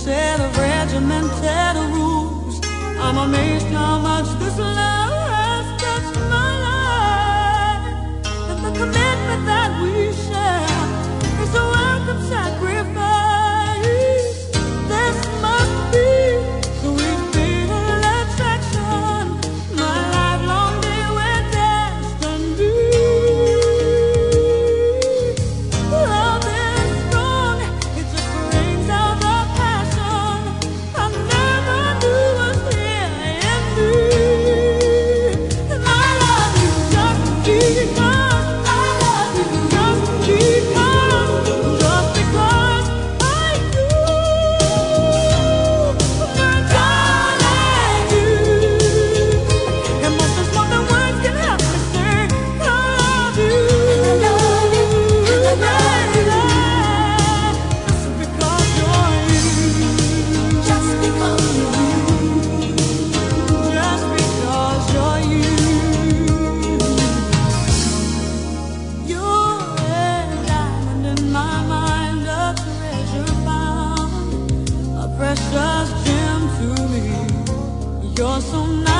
set of regimented rules. I'm amazed how much this love has touched my life. And the commitment that we share is a welcome sacrifice. This must be sweet fatal attraction, my lifelong day we're destined to. Love is strong, it just brings out the passion I never knew was here in me. And I love you just because, I love you just because, just because I do. My darling, you, and most is more than words can help me say. I love you, and I love you, and I love you, just because you're you, just because you're you, just because you're you. You're a diamond in my mind, a treasure found, a precious gem to me. You're so nice.